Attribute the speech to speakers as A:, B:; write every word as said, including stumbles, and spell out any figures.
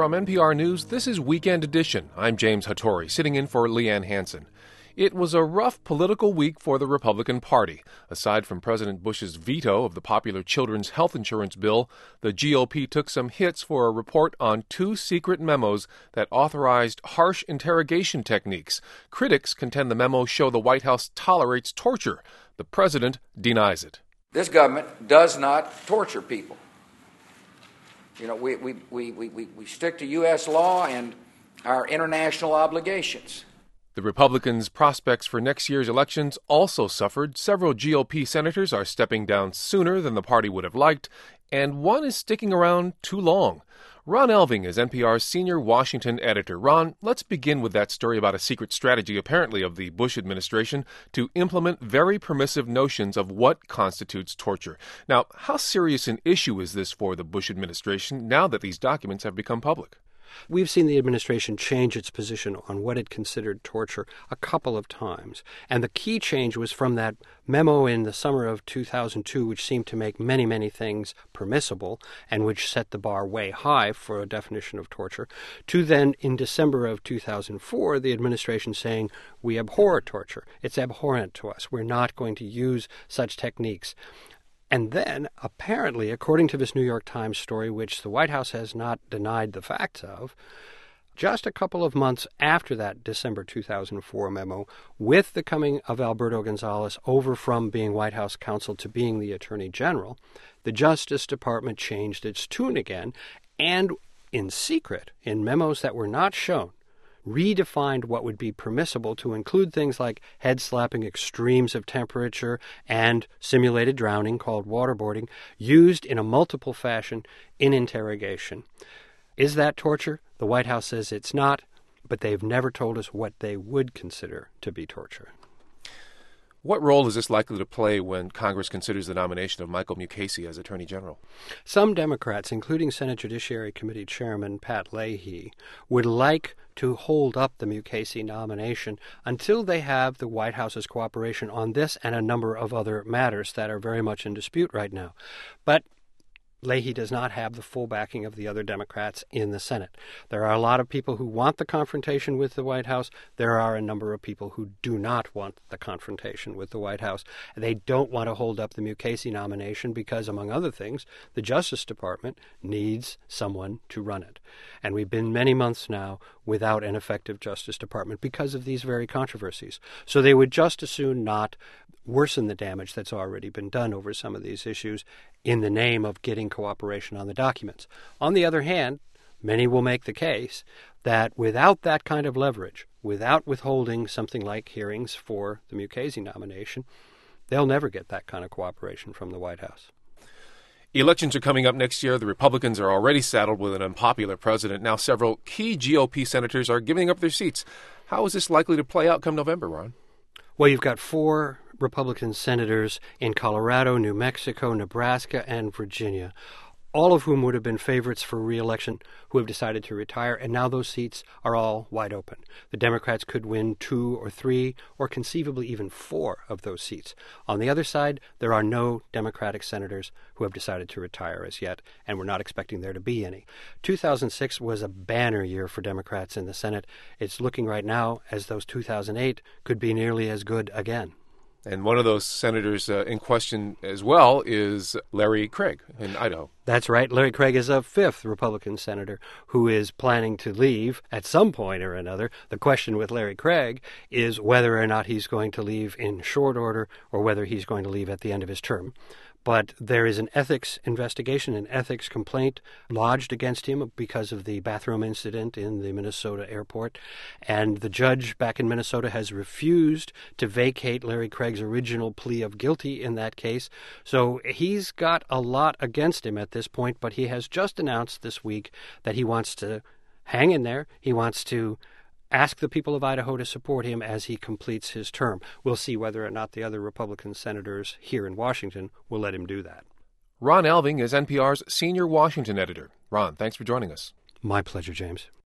A: From N P R News, this is Weekend Edition. I'm James Hattori, sitting in for Leanne Hansen. It was a rough political week for the Republican Party. Aside from President Bush's veto of the popular children's health insurance bill, the G O P took some hits for a report on two secret memos that authorized harsh interrogation techniques. Critics contend the memos show the White House tolerates torture. The president denies it.
B: This government does not torture people. You know, we, we, we, we, we stick to U S law and our international obligations.
A: The Republicans' prospects for next year's elections also suffered. Several G O P senators are stepping down sooner than the party would have liked, and one is sticking around too long. Ron Elving is N P R's senior Washington editor. Ron, let's begin with that story about a secret strategy, apparently, of the Bush administration to implement very permissive notions of what constitutes torture. Now, how serious an issue is this for the Bush administration now that these documents have become public?
C: We've seen the administration change its position on what it considered torture a couple of times. And the key change was from that memo in the summer of two thousand two, which seemed to make many, many things permissible and which set the bar way high for a definition of torture, to then in December of two thousand four, the administration saying, we abhor torture. It's abhorrent to us. We're not going to use such techniques. And then, apparently, according to this New York Times story, which the White House has not denied the facts of, just a couple of months after that December two thousand four memo, with the coming of Alberto Gonzales over from being White House counsel to being the Attorney General, the Justice Department changed its tune again and, in secret, in memos that were not shown, redefined what would be permissible to include things like head-slapping extremes of temperature and simulated drowning, called waterboarding, used in a multiple fashion in interrogation. Is that torture? The White House says it's not, but they've never told us what they would consider to be torture.
A: What role is this likely to play when Congress considers the nomination of Michael Mukasey as Attorney General?
C: Some Democrats, including Senate Judiciary Committee Chairman Pat Leahy, would like to hold up the Mukasey nomination until they have the White House's cooperation on this and a number of other matters that are very much in dispute right now. But Leahy does not have the full backing of the other Democrats in the Senate. There are a lot of people who want the confrontation with the White House. There are a number of people who do not want the confrontation with the White House. They don't want to hold up the Mukasey nomination because, among other things, the Justice Department needs someone to run it. And we've been many months now without an effective Justice Department because of these very controversies. So they would just as soon not worsen the damage that's already been done over some of these issues in the name of getting cooperation on the documents. On the other hand, many will make the case that without that kind of leverage, without withholding something like hearings for the Mukasey nomination, they'll never get that kind of cooperation from the White House.
A: Elections are coming up next year. The Republicans are already saddled with an unpopular president. Now several key G O P senators are giving up their seats. How is this likely to play out come November, Ron?
C: Well, you've got four Republican senators in Colorado, New Mexico, Nebraska, and Virginia, all of whom would have been favorites for re-election, who have decided to retire, and now those seats are all wide open. The Democrats could win two or three, or conceivably even four of those seats. On the other side, there are no Democratic senators who have decided to retire as yet, and we're not expecting there to be any. two thousand six was a banner year for Democrats in the Senate. It's looking right now as though two thousand eight could be nearly as good again.
A: And one of those senators uh, in question as well is Larry Craig in Idaho.
C: That's right. Larry Craig is a fifth Republican senator who is planning to leave at some point or another. The question with Larry Craig is whether or not he's going to leave in short order or whether he's going to leave at the end of his term. But there is an ethics investigation, an ethics complaint lodged against him because of the bathroom incident in the Minnesota airport. And the judge back in Minnesota has refused to vacate Larry Craig's original plea of guilty in that case. So he's got a lot against him at this point, but he has just announced this week that he wants to hang in there. He wants to ask the people of Idaho to support him as he completes his term. We'll see whether or not the other Republican senators here in Washington will let him do that.
A: Ron Elving is N P R's senior Washington editor. Ron, thanks for joining us.
C: My pleasure, James.